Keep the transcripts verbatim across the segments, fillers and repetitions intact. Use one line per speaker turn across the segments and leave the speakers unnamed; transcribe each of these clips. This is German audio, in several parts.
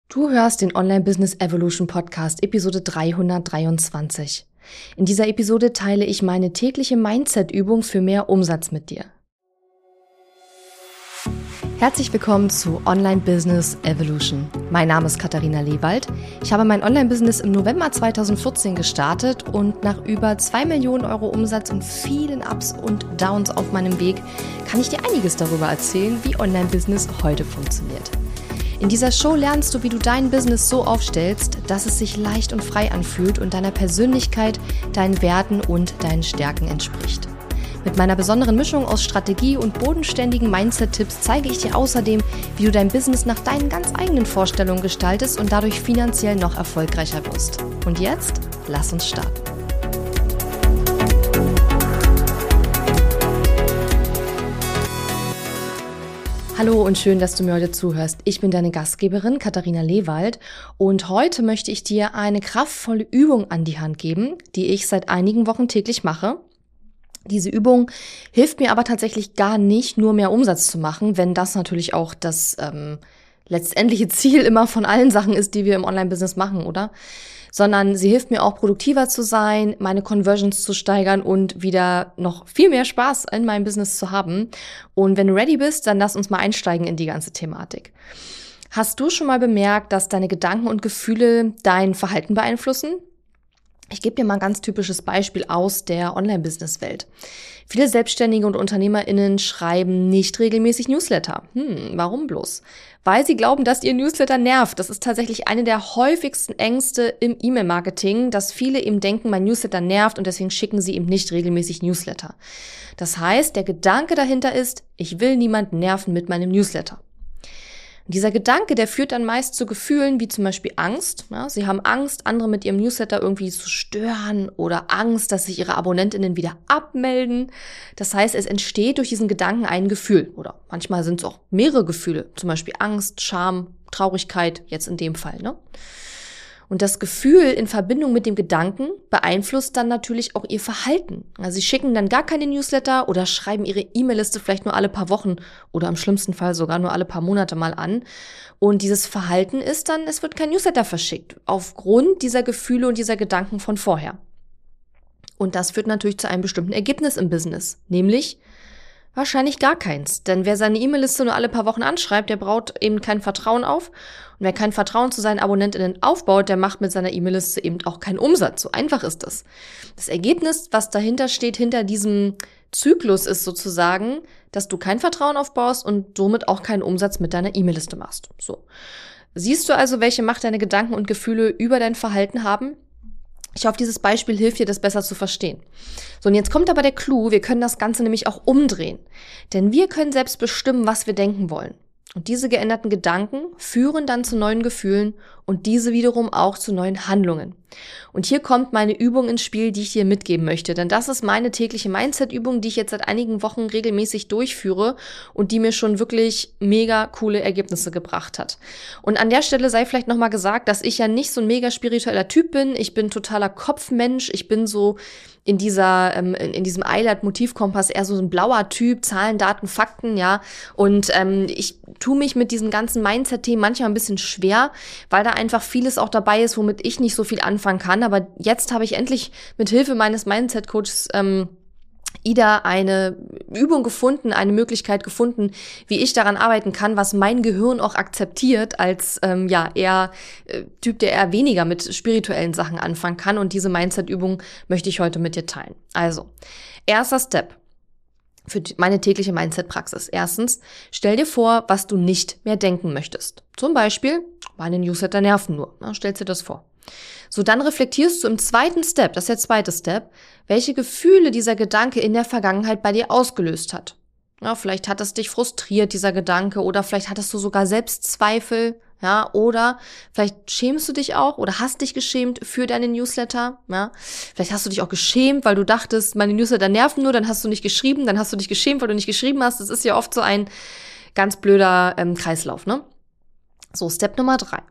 Du hörst den Online Business Evolution Podcast, Episode dreihundertdreiundzwanzig. In dieser Episode teile ich meine tägliche Mindset-Übung für mehr Umsatz mit dir. Herzlich willkommen zu Online Business Evolution. Mein Name ist Katharina Lewald. Ich habe mein Online-Business im November zweitausendvierzehn gestartet und nach über zwei Millionen Euro Umsatz und vielen Ups und Downs auf meinem Weg kann ich dir einiges darüber erzählen, wie Online-Business heute funktioniert. In dieser Show lernst du, wie du dein Business so aufstellst, dass es sich leicht und frei anfühlt und deiner Persönlichkeit, deinen Werten und deinen Stärken entspricht. Mit meiner besonderen Mischung aus Strategie und bodenständigen Mindset-Tipps zeige ich dir außerdem, wie du dein Business nach deinen ganz eigenen Vorstellungen gestaltest und dadurch finanziell noch erfolgreicher wirst. Und jetzt, lass uns starten. Hallo und schön, dass du mir heute zuhörst. Ich bin deine Gastgeberin Katharina Lewald und heute möchte ich dir eine kraftvolle Übung an die Hand geben, die ich seit einigen Wochen täglich mache. Diese Übung hilft mir aber tatsächlich gar nicht, nur mehr Umsatz zu machen, wenn das natürlich auch das ähm, letztendliche Ziel immer von allen Sachen ist, die wir im Online-Business machen, oder? Sondern sie hilft mir auch, produktiver zu sein, meine Conversions zu steigern und wieder noch viel mehr Spaß in meinem Business zu haben. Und wenn du ready bist, dann lass uns mal einsteigen in die ganze Thematik. Hast du schon mal bemerkt, dass deine Gedanken und Gefühle dein Verhalten beeinflussen? Ich gebe dir mal ein ganz typisches Beispiel aus der Online-Business-Welt. Viele Selbstständige und UnternehmerInnen schreiben nicht regelmäßig Newsletter. Hm, warum bloß? Weil sie glauben, dass ihr Newsletter nervt. Das ist tatsächlich eine der häufigsten Ängste im E-Mail-Marketing, dass viele eben denken, mein Newsletter nervt und deswegen schicken sie eben nicht regelmäßig Newsletter. Das heißt, der Gedanke dahinter ist, ich will niemanden nerven mit meinem Newsletter. Dieser Gedanke, der führt dann meist zu Gefühlen wie zum Beispiel Angst. Ja, sie haben Angst, andere mit ihrem Newsletter irgendwie zu stören oder Angst, dass sich ihre AbonnentInnen wieder abmelden. Das heißt, es entsteht durch diesen Gedanken ein Gefühl oder manchmal sind es auch mehrere Gefühle, zum Beispiel Angst, Scham, Traurigkeit, jetzt in dem Fall, ne? Und das Gefühl in Verbindung mit dem Gedanken beeinflusst dann natürlich auch ihr Verhalten. Also sie schicken dann gar keine Newsletter oder schreiben ihre E-Mail-Liste vielleicht nur alle paar Wochen oder im schlimmsten Fall sogar nur alle paar Monate mal an. Und dieses Verhalten ist dann, es wird kein Newsletter verschickt, aufgrund dieser Gefühle und dieser Gedanken von vorher. Und das führt natürlich zu einem bestimmten Ergebnis im Business, nämlich wahrscheinlich gar keins. Denn wer seine E-Mail-Liste nur alle paar Wochen anschreibt, der baut eben kein Vertrauen auf. Und wer kein Vertrauen zu seinen AbonnentInnen aufbaut, der macht mit seiner E-Mail-Liste eben auch keinen Umsatz. So einfach ist das. Das Ergebnis, was dahinter steht, hinter diesem Zyklus ist sozusagen, dass du kein Vertrauen aufbaust und somit auch keinen Umsatz mit deiner E-Mail-Liste machst. So. Siehst du also, welche Macht deine Gedanken und Gefühle über dein Verhalten haben? Ich hoffe, dieses Beispiel hilft dir, das besser zu verstehen. So, und jetzt kommt aber der Clou, wir können das Ganze nämlich auch umdrehen. Denn wir können selbst bestimmen, was wir denken wollen. Und diese geänderten Gedanken führen dann zu neuen Gefühlen und diese wiederum auch zu neuen Handlungen. Und hier kommt meine Übung ins Spiel, die ich dir mitgeben möchte. Denn das ist meine tägliche Mindset-Übung, die ich jetzt seit einigen Wochen regelmäßig durchführe und die mir schon wirklich mega coole Ergebnisse gebracht hat. Und an der Stelle sei vielleicht nochmal gesagt, dass ich ja nicht so ein mega spiritueller Typ bin. Ich bin totaler Kopfmensch. Ich bin so in dieser, ähm, in, in diesem Eilert-Motivkompass eher so ein blauer Typ, Zahlen, Daten, Fakten, ja. Und ähm, ich tue mich mit diesen ganzen Mindset-Themen manchmal ein bisschen schwer, weil da einfach vieles auch dabei ist, womit ich nicht so viel anfangen kann. Aber jetzt habe ich endlich mit Hilfe meines Mindset-Coaches ähm, Ida eine Übung gefunden, eine Möglichkeit gefunden, wie ich daran arbeiten kann, was mein Gehirn auch akzeptiert als ähm, ja eher äh, Typ, der eher weniger mit spirituellen Sachen anfangen kann. Und diese Mindset-Übung möchte ich heute mit dir teilen. Also, erster Step für meine tägliche Mindset-Praxis. Erstens, stell dir vor, was du nicht mehr denken möchtest. Zum Beispiel, meine Newsletter nerven nur. Na, stellst dir das vor. So, dann reflektierst du im zweiten Step, das ist der zweite Step, welche Gefühle dieser Gedanke in der Vergangenheit bei dir ausgelöst hat. Ja, vielleicht hat es dich frustriert, dieser Gedanke, oder vielleicht hattest du sogar Selbstzweifel, ja, oder vielleicht schämst du dich auch oder hast dich geschämt für deine Newsletter, ja. Vielleicht hast du dich auch geschämt, weil du dachtest, meine Newsletter nerven nur, dann hast du nicht geschrieben, dann hast du dich geschämt, weil du nicht geschrieben hast. Das ist ja oft so ein ganz blöder ähm, Kreislauf, ne? So, Step Nummer drei.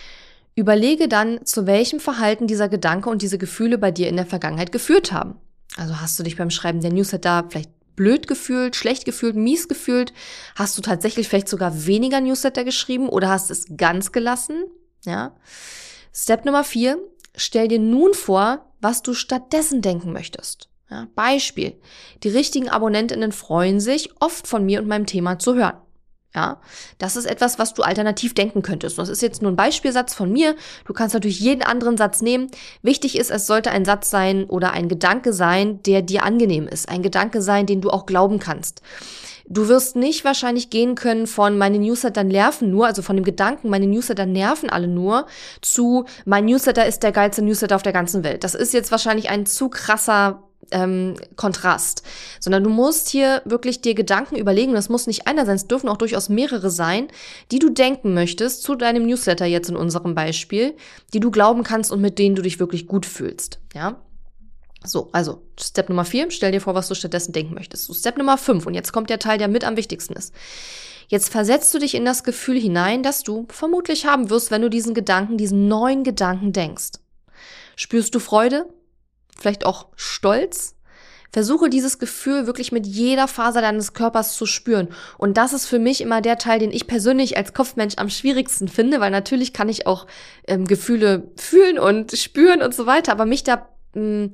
Überlege dann, zu welchem Verhalten dieser Gedanke und diese Gefühle bei dir in der Vergangenheit geführt haben. Also hast du dich beim Schreiben der Newsletter vielleicht blöd gefühlt, schlecht gefühlt, mies gefühlt? Hast du tatsächlich vielleicht sogar weniger Newsletter geschrieben oder hast es ganz gelassen? Ja? Step Nummer vier, stell dir nun vor, was du stattdessen denken möchtest. Ja? Beispiel, die richtigen AbonnentInnen freuen sich, oft von mir und meinem Thema zu hören. Ja, das ist etwas, was du alternativ denken könntest. Das ist jetzt nur ein Beispielsatz von mir. Du kannst natürlich jeden anderen Satz nehmen. Wichtig ist, es sollte ein Satz sein oder ein Gedanke sein, der dir angenehm ist. Ein Gedanke sein, den du auch glauben kannst. Du wirst nicht wahrscheinlich gehen können von meine Newsletter nerven nur, also von dem Gedanken, meine Newsletter nerven alle nur, zu mein Newsletter ist der geilste Newsletter auf der ganzen Welt. Das ist jetzt wahrscheinlich ein zu krasser ähm, Kontrast. Sondern du musst hier wirklich dir Gedanken überlegen, und das muss nicht einer sein, es dürfen auch durchaus mehrere sein, die du denken möchtest zu deinem Newsletter jetzt in unserem Beispiel, die du glauben kannst und mit denen du dich wirklich gut fühlst. Ja? So, also Step Nummer vier, stell dir vor, was du stattdessen denken möchtest. So, Step Nummer fünf, und jetzt kommt der Teil, der mit am wichtigsten ist. Jetzt versetzt du dich in das Gefühl hinein, das du vermutlich haben wirst, wenn du diesen Gedanken, diesen neuen Gedanken denkst. Spürst du Freude? Vielleicht auch Stolz? Versuche dieses Gefühl wirklich mit jeder Faser deines Körpers zu spüren. Und das ist für mich immer der Teil, den ich persönlich als Kopfmensch am schwierigsten finde, weil natürlich kann ich auch ähm, Gefühle fühlen und spüren und so weiter, aber mich da mh,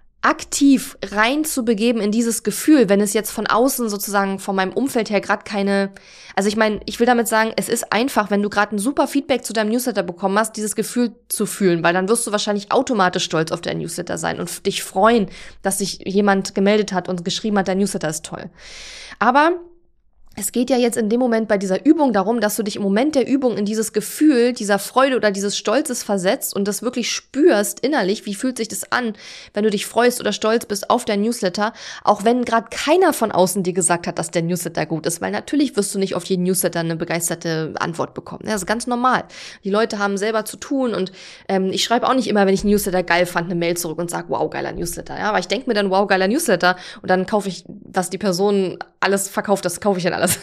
aktiv rein zu begeben in dieses Gefühl, wenn es jetzt von außen sozusagen von meinem Umfeld her gerade keine, also ich meine, ich will damit sagen, es ist einfach, wenn du gerade ein super Feedback zu deinem Newsletter bekommen hast, dieses Gefühl zu fühlen, weil dann wirst du wahrscheinlich automatisch stolz auf dein Newsletter sein und dich freuen, dass sich jemand gemeldet hat und geschrieben hat, dein Newsletter ist toll. Aber es geht ja jetzt in dem Moment bei dieser Übung darum, dass du dich im Moment der Übung in dieses Gefühl dieser Freude oder dieses Stolzes versetzt und das wirklich spürst innerlich, wie fühlt sich das an, wenn du dich freust oder stolz bist auf dein Newsletter, auch wenn gerade keiner von außen dir gesagt hat, dass der Newsletter gut ist, weil natürlich wirst du nicht auf jeden Newsletter eine begeisterte Antwort bekommen. Das ist ganz normal. Die Leute haben selber zu tun und ähm, ich schreibe auch nicht immer, wenn ich einen Newsletter geil fand, eine Mail zurück und sage, wow, geiler Newsletter. Ja, aber ich denke mir dann, wow, geiler Newsletter und dann kaufe ich, was die Person alles verkauft, das kaufe ich dann alles.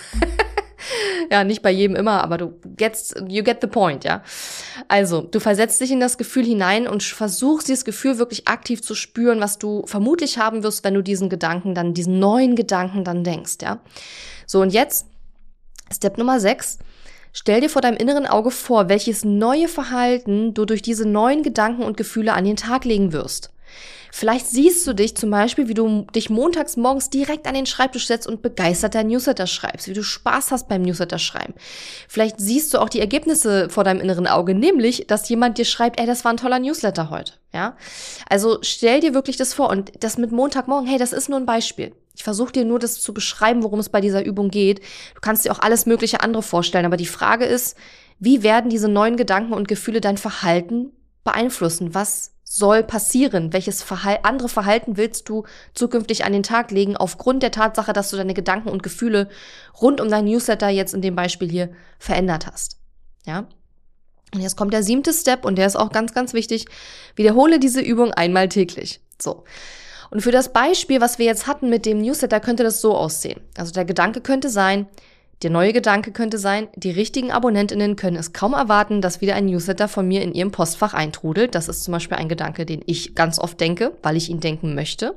Ja, nicht bei jedem immer, aber du get's, you get the point, ja. Also, du versetzt dich in das Gefühl hinein und versuchst dieses Gefühl wirklich aktiv zu spüren, was du vermutlich haben wirst, wenn du diesen Gedanken dann, diesen neuen Gedanken dann denkst, ja. So, und jetzt, Step Nummer sechs, stell dir vor deinem inneren Auge vor, welches neue Verhalten du durch diese neuen Gedanken und Gefühle an den Tag legen wirst. Vielleicht siehst du dich zum Beispiel, wie du dich montags morgens direkt an den Schreibtisch setzt und begeistert dein Newsletter schreibst, wie du Spaß hast beim Newsletter schreiben. Vielleicht siehst du auch die Ergebnisse vor deinem inneren Auge, nämlich, dass jemand dir schreibt, ey, das war ein toller Newsletter heute, ja? Also stell dir wirklich das vor und das mit Montagmorgen, hey, das ist nur ein Beispiel. Ich versuche dir nur das zu beschreiben, worum es bei dieser Übung geht. Du kannst dir auch alles mögliche andere vorstellen, aber die Frage ist, wie werden diese neuen Gedanken und Gefühle dein Verhalten beeinflussen? Was soll passieren? Welches Verhal- andere Verhalten willst du zukünftig an den Tag legen, aufgrund der Tatsache, dass du deine Gedanken und Gefühle rund um dein Newsletter jetzt in dem Beispiel hier verändert hast? Ja? Und jetzt kommt der siebte Step und der ist auch ganz, ganz wichtig. Wiederhole diese Übung einmal täglich. So. Und für das Beispiel, was wir jetzt hatten mit dem Newsletter, könnte das so aussehen. Also der Gedanke könnte sein, der neue Gedanke könnte sein, die richtigen AbonnentInnen können es kaum erwarten, dass wieder ein Newsletter von mir in ihrem Postfach eintrudelt. Das ist zum Beispiel ein Gedanke, den ich ganz oft denke, weil ich ihn denken möchte.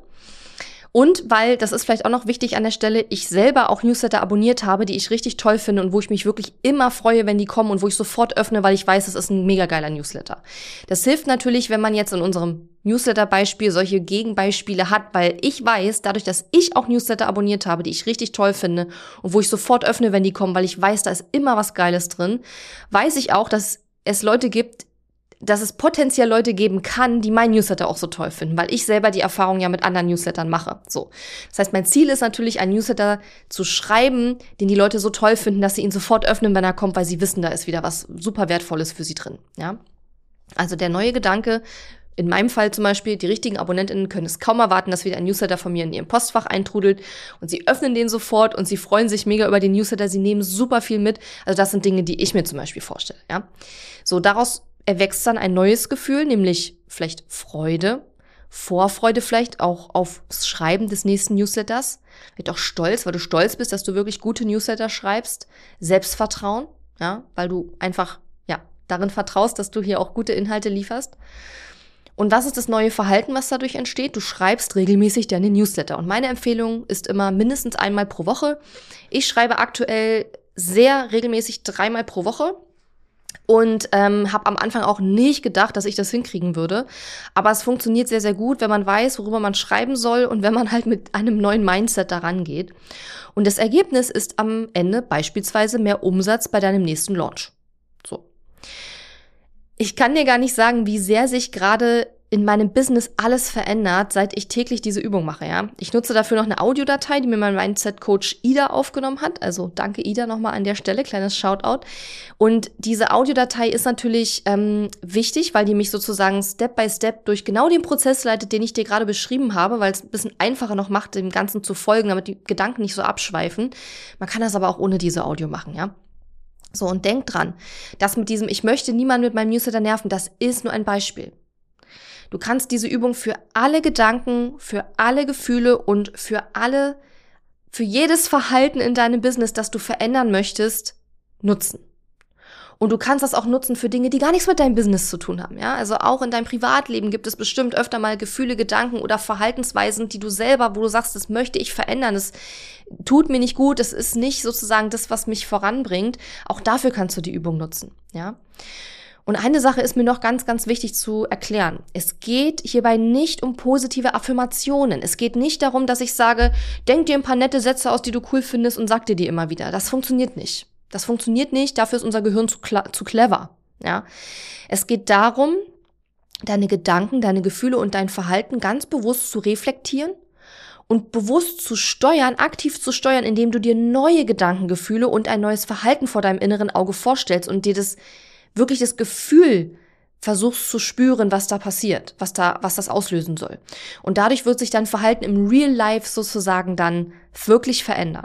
Und weil, das ist vielleicht auch noch wichtig an der Stelle, ich selber auch Newsletter abonniert habe, die ich richtig toll finde und wo ich mich wirklich immer freue, wenn die kommen und wo ich sofort öffne, weil ich weiß, das ist ein mega geiler Newsletter. Das hilft natürlich, wenn man jetzt in unserem Newsletter-Beispiel solche Gegenbeispiele hat, weil ich weiß, dadurch, dass ich auch Newsletter abonniert habe, die ich richtig toll finde und wo ich sofort öffne, wenn die kommen, weil ich weiß, da ist immer was Geiles drin, weiß ich auch, dass es Leute gibt, dass es potenziell Leute geben kann, die mein Newsletter auch so toll finden, weil ich selber die Erfahrung ja mit anderen Newslettern mache. So. Das heißt, mein Ziel ist natürlich, einen Newsletter zu schreiben, den die Leute so toll finden, dass sie ihn sofort öffnen, wenn er kommt, weil sie wissen, da ist wieder was super Wertvolles für sie drin. Ja? Also der neue Gedanke, in meinem Fall zum Beispiel, die richtigen AbonnentInnen können es kaum erwarten, dass wieder ein Newsletter von mir in ihrem Postfach eintrudelt und sie öffnen den sofort und sie freuen sich mega über den Newsletter, sie nehmen super viel mit. Also das sind Dinge, die ich mir zum Beispiel vorstelle. Ja? So, daraus erwächst dann ein neues Gefühl, nämlich vielleicht Freude, Vorfreude vielleicht auch aufs Schreiben des nächsten Newsletters, vielleicht auch Stolz, weil du stolz bist, dass du wirklich gute Newsletter schreibst, Selbstvertrauen, ja, weil du einfach, ja, darin vertraust, dass du hier auch gute Inhalte lieferst. Und was ist das neue Verhalten, was dadurch entsteht? Du schreibst regelmäßig deine Newsletter. Und meine Empfehlung ist immer mindestens einmal pro Woche. Ich schreibe aktuell sehr regelmäßig dreimal pro Woche. Und ähm, habe am Anfang auch nicht gedacht, dass ich das hinkriegen würde. Aber es funktioniert sehr, sehr gut, wenn man weiß, worüber man schreiben soll und wenn man halt mit einem neuen Mindset daran geht. Und das Ergebnis ist am Ende beispielsweise mehr Umsatz bei deinem nächsten Launch. So. Ich kann dir gar nicht sagen, wie sehr sich gerade in meinem Business alles verändert, seit ich täglich diese Übung mache, ja. Ich nutze dafür noch eine Audiodatei, die mir mein Mindset-Coach Ida aufgenommen hat. Also danke Ida nochmal an der Stelle, kleines Shoutout. Und diese Audiodatei ist natürlich ähm, wichtig, weil die mich sozusagen Step by Step durch genau den Prozess leitet, den ich dir gerade beschrieben habe, weil es ein bisschen einfacher noch macht, dem Ganzen zu folgen, damit die Gedanken nicht so abschweifen. Man kann das aber auch ohne diese Audio machen, ja. So, und denk dran, das mit diesem, ich möchte niemanden mit meinem Newsletter nerven, das ist nur ein Beispiel. Du kannst diese Übung für alle Gedanken, für alle Gefühle und für alle, für jedes Verhalten in deinem Business, das du verändern möchtest, nutzen. Und du kannst das auch nutzen für Dinge, die gar nichts mit deinem Business zu tun haben, ja? Also auch in deinem Privatleben gibt es bestimmt öfter mal Gefühle, Gedanken oder Verhaltensweisen, die du selber, wo du sagst, das möchte ich verändern, das tut mir nicht gut, das ist nicht sozusagen das, was mich voranbringt. Auch dafür kannst du die Übung nutzen, ja? Und eine Sache ist mir noch ganz, ganz wichtig zu erklären. Es geht hierbei nicht um positive Affirmationen. Es geht nicht darum, dass ich sage, denk dir ein paar nette Sätze aus, die du cool findest und sag dir die immer wieder. Das funktioniert nicht. Das funktioniert nicht, dafür ist unser Gehirn zu, zu clever. Ja? Es geht darum, deine Gedanken, deine Gefühle und dein Verhalten ganz bewusst zu reflektieren und bewusst zu steuern, aktiv zu steuern, indem du dir neue Gedanken, Gefühle und ein neues Verhalten vor deinem inneren Auge vorstellst und dir das wirklich das Gefühl versuchst zu spüren, was da passiert, was da, was das auslösen soll. Und dadurch wird sich dein Verhalten im Real Life sozusagen dann wirklich verändern.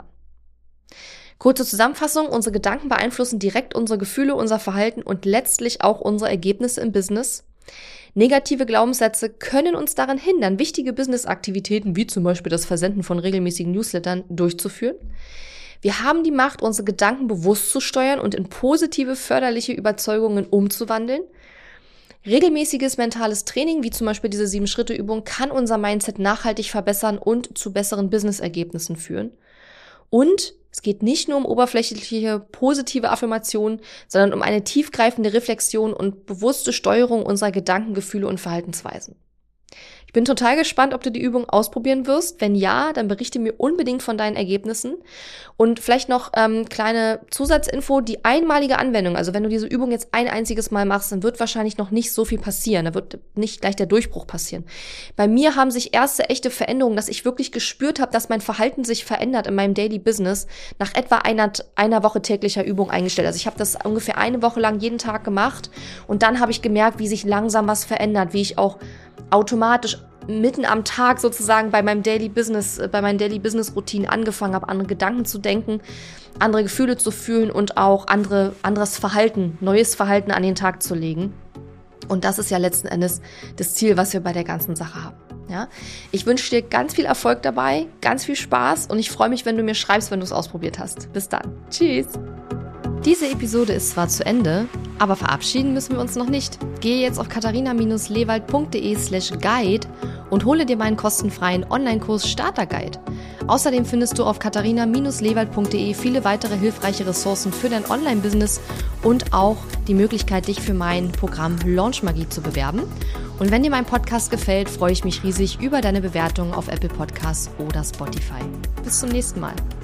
Kurze Zusammenfassung, unsere Gedanken beeinflussen direkt unsere Gefühle, unser Verhalten und letztlich auch unsere Ergebnisse im Business. Negative Glaubenssätze können uns daran hindern, wichtige Businessaktivitäten wie zum Beispiel das Versenden von regelmäßigen Newslettern durchzuführen. Wir haben die Macht, unsere Gedanken bewusst zu steuern und in positive, förderliche Überzeugungen umzuwandeln. Regelmäßiges mentales Training, wie zum Beispiel diese Sieben-Schritte-Übung, kann unser Mindset nachhaltig verbessern und zu besseren Business-Ergebnissen führen. Und es geht nicht nur um oberflächliche, positive Affirmationen, sondern um eine tiefgreifende Reflexion und bewusste Steuerung unserer Gedanken, Gefühle und Verhaltensweisen. Ich bin total gespannt, ob du die Übung ausprobieren wirst. Wenn ja, dann berichte mir unbedingt von deinen Ergebnissen. Und vielleicht noch ähm, kleine Zusatzinfo, die einmalige Anwendung, also wenn du diese Übung jetzt ein einziges Mal machst, dann wird wahrscheinlich noch nicht so viel passieren. Da wird nicht gleich der Durchbruch passieren. Bei mir haben sich erste echte Veränderungen, dass ich wirklich gespürt habe, dass mein Verhalten sich verändert in meinem Daily Business, nach etwa einer, einer Woche täglicher Übung eingestellt. Also ich habe das ungefähr eine Woche lang jeden Tag gemacht und dann habe ich gemerkt, wie sich langsam was verändert, wie ich auch automatisch mitten am Tag sozusagen bei meinem Daily Business, bei meinen Daily Business Routinen angefangen habe, andere Gedanken zu denken, andere Gefühle zu fühlen und auch andere, anderes Verhalten, neues Verhalten an den Tag zu legen. Und das ist ja letzten Endes das Ziel, was wir bei der ganzen Sache haben. Ja? Ich wünsche dir ganz viel Erfolg dabei, ganz viel Spaß und ich freue mich, wenn du mir schreibst, wenn du es ausprobiert hast. Bis dann. Tschüss. Diese Episode ist zwar zu Ende, aber verabschieden müssen wir uns noch nicht. Gehe jetzt auf katharina-lewald.de slash guide und hole dir meinen kostenfreien Online-Kurs Starter-Guide. Außerdem findest du auf katharina-lewald.de viele weitere hilfreiche Ressourcen für dein Online-Business und auch die Möglichkeit, dich für mein Programm Launch Magie zu bewerben. Und wenn dir mein Podcast gefällt, freue ich mich riesig über deine Bewertung auf Apple Podcasts oder Spotify. Bis zum nächsten Mal.